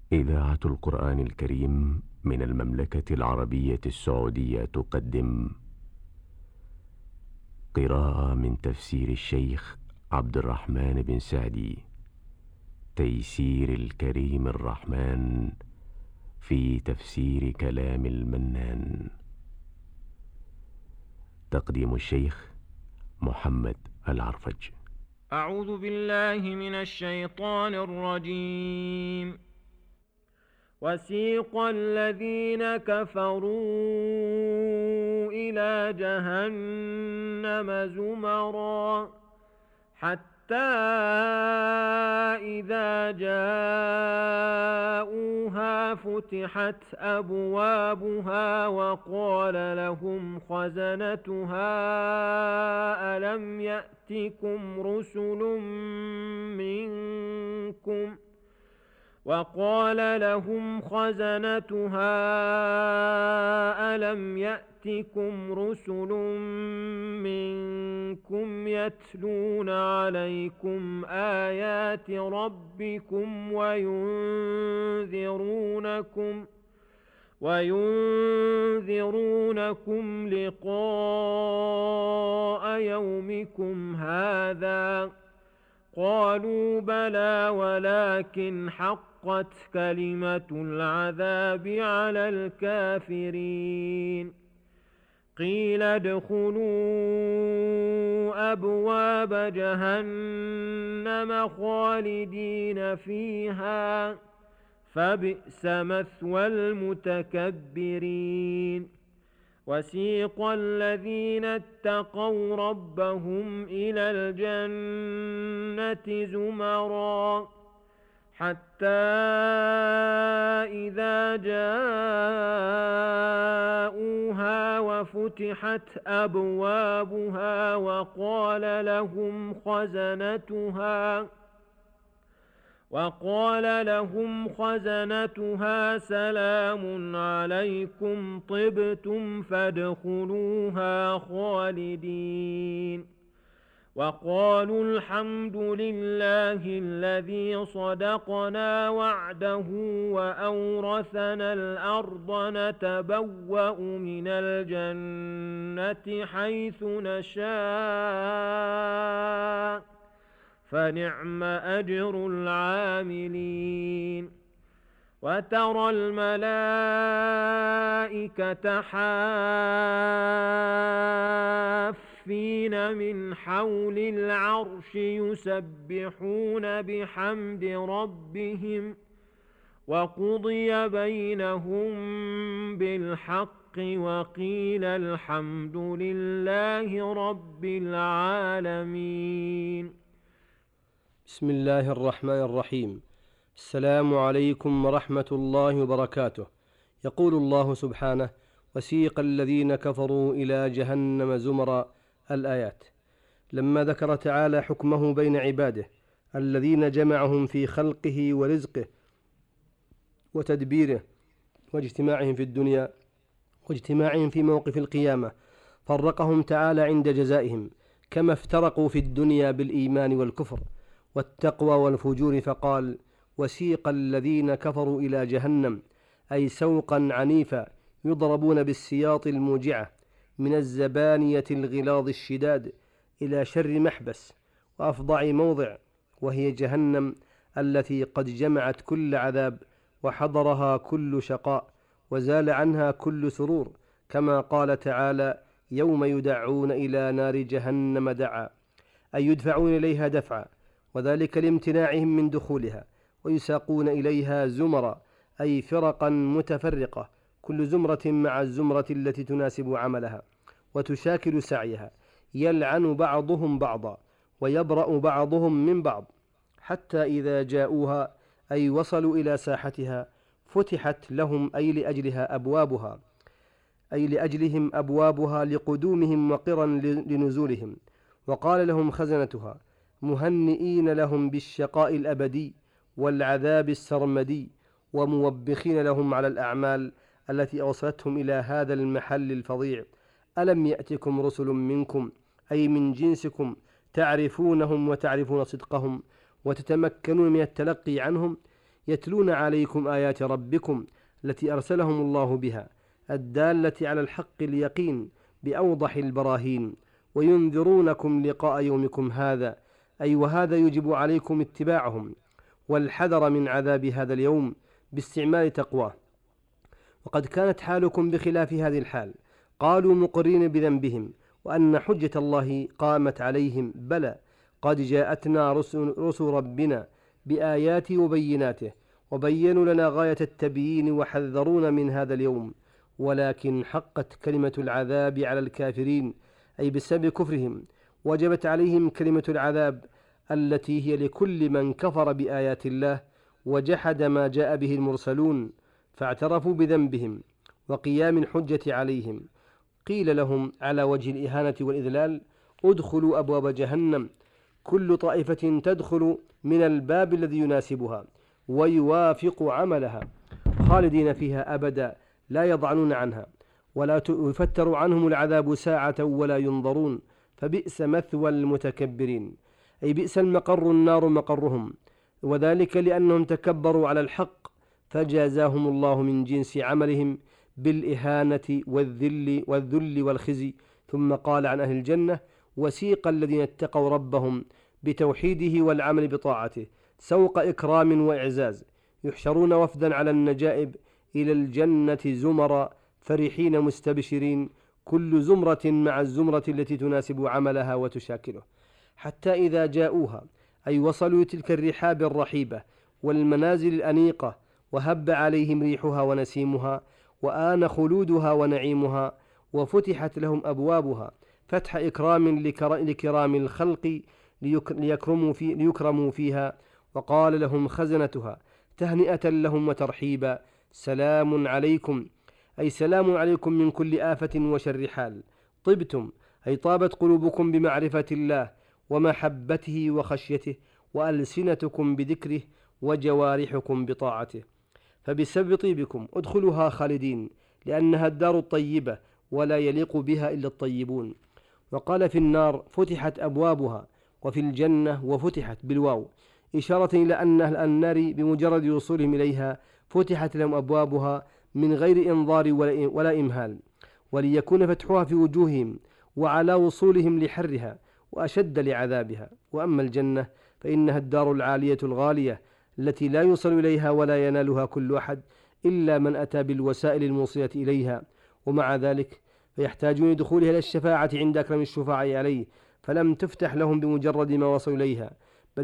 إذاعة القرآن الكريم من المملكة العربية السعودية تقدم قراءة من تفسير الشيخ عبد الرحمن بن سعدي، تيسير الكريم الرحمن في تفسير كلام المنان. تقديم الشيخ محمد العرفج. أعوذ بالله من الشيطان الرجيم. وسيق الذين كفروا إلى جهنم زمرا حتى إذا جاءوها فتحت أبوابها وقال لهم خزنتها ألم يأتكم رسل منكم يتلون عليكم آيات ربكم وينذرونكم لقاء يومكم هذا؟ قالوا بلى ولكن حقت كلمة العذاب على الكافرين. قيل ادخلوا أبواب جهنم خالدين فيها فبئس مثوى المتكبرين. وسيق الذين اتقوا ربهم إلى الجنة زمرا حتى إذا جاءوها وفتحت أبوابها وقال لهم خزنتها سلام عليكم طبتم فادخلوها خالدين. وقالوا الحمد لله الذي صدقنا وعده وأورثنا الأرض نتبوأ من الجنة حيث نشاء فنعم أجر العاملين. وترى الملائكة حافين من حول العرش يسبحون بحمد ربهم وقضي بينهم بالحق وقيل الحمد لله رب العالمين. بسم الله الرحمن الرحيم. السلام عليكم ورحمة الله وبركاته. يقول الله سبحانه: وسيق الذين كفروا إلى جهنم زمرا. الآيات. لما ذكر تعالى حكمه بين عباده الذين جمعهم في خلقه ورزقه وتدبيره واجتماعهم في الدنيا واجتماعهم في موقف القيامة، فرقهم تعالى عند جزائهم كما افترقوا في الدنيا بالإيمان والكفر والتقوى والفجور، فقال: وسيق الذين كفروا إلى جهنم، أي سوقا عنيفا يضربون بالسياط الموجعة من الزبانية الغلاظ الشداد إلى شر محبس وأفظع موضع، وهي جهنم التي قد جمعت كل عذاب وحضرها كل شقاء وزال عنها كل سرور، كما قال تعالى: يوم يدعون إلى نار جهنم دعا، أي يدفعون إليها دفعا، وذلك لامتناعهم من دخولها، ويساقون إليها زمرا، أي فرقا متفرقة، كل زمرة مع الزمرة التي تناسب عملها وتشاكل سعيها، يلعن بعضهم بعضا ويبرأ بعضهم من بعض، حتى إذا جاءوها أي وصلوا إلى ساحتها فتحت لهم أي لأجلهم أبوابها لقدومهم وقرا لنزولهم، وقال لهم خزنتها مهنئين لهم بالشقاء الأبدي والعذاب السرمدي، وموبخين لهم على الأعمال التي أوصلتهم إلى هذا المحل الفظيع: ألم يأتكم رسل منكم، أي من جنسكم، تعرفونهم وتعرفون صدقهم وتتمكنون من التلقي عنهم، يتلون عليكم آيات ربكم التي أرسلهم الله بها الدالة على الحق اليقين بأوضح البراهين، وينذرونكم لقاء يومكم هذا، أي وهذا يجب عليكم اتباعهم والحذر من عذاب هذا اليوم باستعمال تقواه. وقد كانت حالكم بخلاف هذه الحال، قالوا مقرين بذنبهم وأن حجة الله قامت عليهم: بلى قد جاءتنا رسل ربنا بآيات وبيناته وبينوا لنا غاية التبيين وحذرونا من هذا اليوم، ولكن حقت كلمة العذاب على الكافرين، أي بسبب كفرهم وجبت عليهم كلمة العذاب التي هي لكل من كفر بآيات الله وجحد ما جاء به المرسلون، فاعترفوا بذنبهم وقيام الحجة عليهم. قيل لهم على وجه الإهانة والإذلال: ادخلوا أبواب جهنم، كل طائفة تدخل من الباب الذي يناسبها ويوافق عملها، خالدين فيها أبدا لا يضعنون عنها، ولا يفتر عنهم العذاب ساعة ولا ينظرون، فبئس مثوى المتكبرين، أي بئس المقر النار مقرهم، وذلك لأنهم تكبروا على الحق فجازاهم الله من جنس عملهم بالإهانة والذل والخزي. ثم قال عن أهل الجنة: وسيق الذين اتقوا ربهم بتوحيده والعمل بطاعته سوق إكرام وإعزاز، يحشرون وفدا على النجائب إلى الجنة زمرا فرحين مستبشرين، كل زمرة مع الزمرة التي تناسب عملها وتشاكله، حتى إذا جاءوها، أي وصلوا تلك الرحاب الرحيبة والمنازل الأنيقة، وهب عليهم ريحها ونسيمها، وآن خلودها ونعيمها، وفتحت لهم أبوابها فتح إكرام لكرام الخلق ليكرموا فيها، وقال لهم خزنتها تهنئة لهم وترحيبا: سلام عليكم، أي سلام عليكم من كل آفة وشر حال، طبتم، أي طابت قلوبكم بمعرفة الله ومحبته وخشيته، وألسنتكم بذكره وجوارحكم بطاعته، فبسبب طيبكم ادخلوها خالدين، لأنها الدار الطيبة ولا يليق بها إلا الطيبون. وقال في النار: فتحت أبوابها، وفي الجنة وفتحت بالواو، إشارة إلى أن أهل النار بمجرد وصولهم إليها فتحت لهم أبوابها من غير إنظار ولا إمهال، وليكون فتحها في وجوههم وعلى وصولهم لحرها وأشد لعذابها. وأما الجنة فإنها الدار العالية الغالية التي لا يوصل إليها ولا ينالها كل أحد إلا من أتى بالوسائل الموصلة إليها، ومع ذلك فيحتاجون لدخولها إلى الشفاعة عند أكرم الشفعاء عليه، فلم تفتح لهم بمجرد ما وصلوا إليها، بل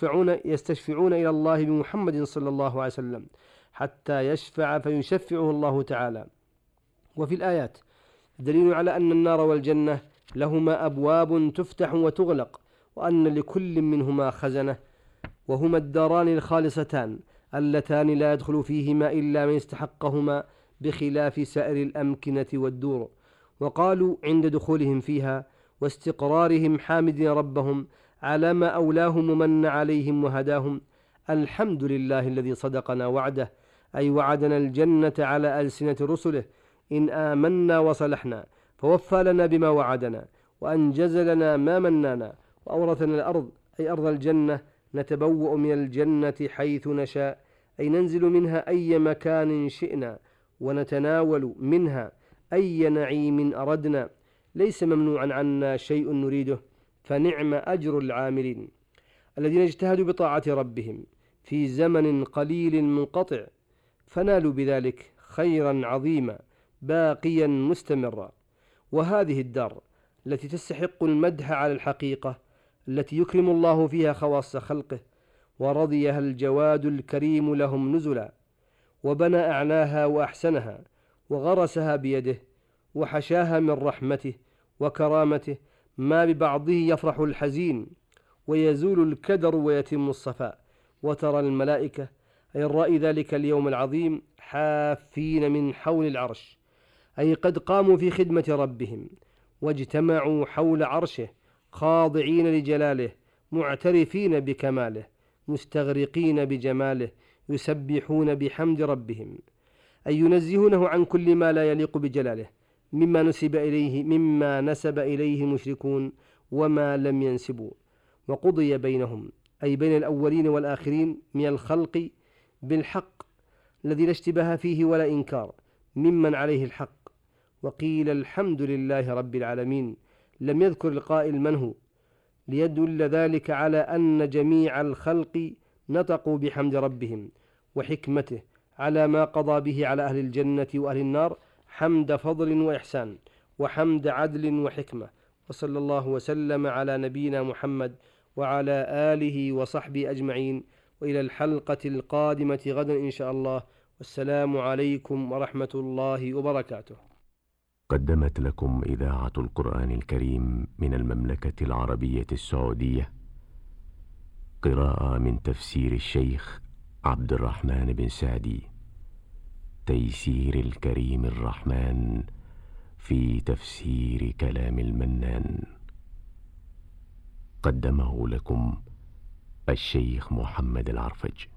يستشفعون إلى الله بمحمد صلى الله عليه وسلم حتى يشفع فيشفعه الله تعالى. وفي الآيات دليل على أن النار والجنة لهما أبواب تفتح وتغلق، وأن لكل منهما خزنة، وهما الداران الخالصتان اللتان لا يدخل فيهما إلا من استحقهما بخلاف سائر الأمكنة والدور. وقالوا عند دخولهم فيها واستقرارهم حامدين ربهم على ما أولاهم ومن عليهم وهداهم: الحمد لله الذي صدقنا وعده، أي وعدنا الجنة على ألسنة رسله، إن آمنا وصلحنا فوفى لنا بما وعدنا وأنجز لنا ما منانا، وأورثنا الأرض، أي أرض الجنة، نتبوأ من الجنة حيث نشاء، أي ننزل منها أي مكان شئنا، ونتناول منها أي نعيم أردنا، ليس ممنوعا عنا شيء نريده، فنعم أجر العاملين الذين اجتهدوا بطاعة ربهم في زمن قليل منقطع، فنالوا بذلك خيرا عظيما باقيا مستمرا. وهذه الدار التي تستحق المدح على الحقيقة، التي يكرم الله فيها خواص خلقه، ورضيها الجواد الكريم لهم نزلا، وبنى أعلاها وأحسنها، وغرسها بيده، وحشاها من رحمته وكرامته ما ببعضه يفرح الحزين ويزول الكدر ويتم الصفاء. وترى الملائكة، أي الرأي ذلك اليوم العظيم، حافين من حول العرش، أي قد قاموا في خدمة ربهم واجتمعوا حول عرشه، خاضعين لجلاله، معترفين بكماله، مستغرقين بجماله، يسبحون بحمد ربهم، أي ينزهونه عن كل ما لا يليق بجلاله مما نسب إليه مشركون وما لم ينسبوا. وقضي بينهم، أي بين الأولين والآخرين من الخلق، بالحق الذي لا اشتباه فيه ولا إنكار ممن عليه الحق. وقيل الحمد لله رب العالمين، لم يذكر القائل من هو، ليدل ذلك على أن جميع الخلق نطقوا بحمد ربهم وحكمته على ما قضى به على أهل الجنة وأهل النار، حمد فضل وإحسان وحمد عدل وحكمة. وصلى الله وسلم على نبينا محمد وعلى آله وصحبه أجمعين، وإلى الحلقة القادمة غدا إن شاء الله، والسلام عليكم ورحمة الله وبركاته. قدمت لكم إذاعة القرآن الكريم من المملكة العربية السعودية قراءة من تفسير الشيخ عبد الرحمن بن سعدي، تيسير الكريم الرحمن في تفسير كلام المنان. قدمه لكم الشيخ محمد العرفج.